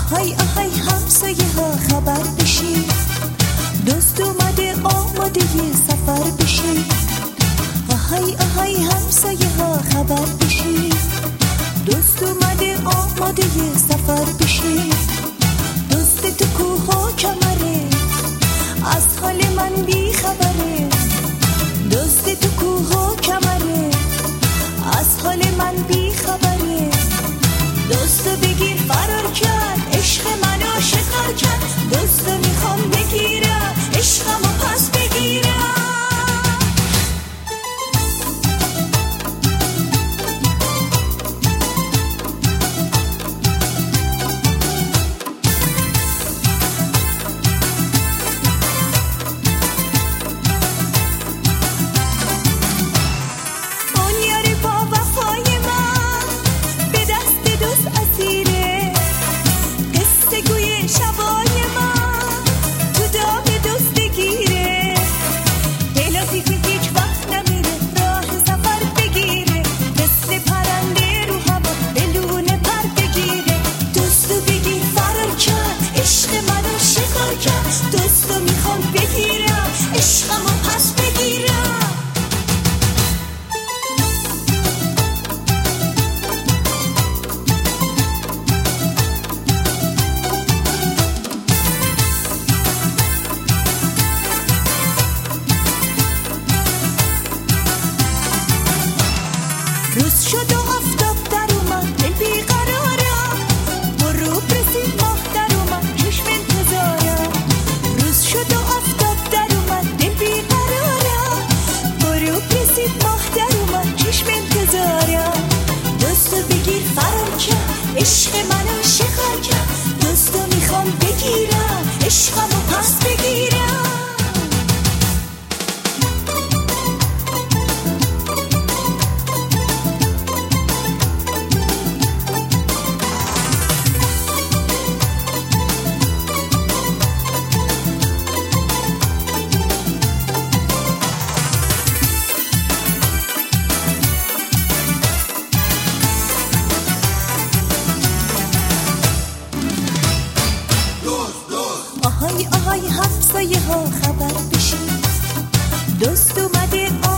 آهای آهای همسایه ها خبر بشی، دوست اومده آماده سفر بشی. آهای آهای همسایه ها خبر بشی، دوست اومده آماده سفر بشی. دوست تو کوها کمره، از حال من بی خبره. دوست تو کوها کمره، از حال من بی خبره. دوستو بگیر فرار کرد، عشق منو شکار کرد. دوستو میخوام بگیرم، عشقمو پس بگیرم. دوستو میخوام بگیرم، عشقمو پس بگیرم. روز شد و آفتاب در اومد، دل بیقرارم. غروب رسید ماه در اومد، چشم انتظارم. روز شد و آفتاب در اومد، دل بیقرارم. غروب رسید ماه در اومد، چشم انتظارم. دوستو بگیر فرار کرد، عشق منو شکار کرد. دوستو میخوام بگیرم، عشقمو پس بگیرم. آهای آهای همسایه ها خبر بشی، دوست اومده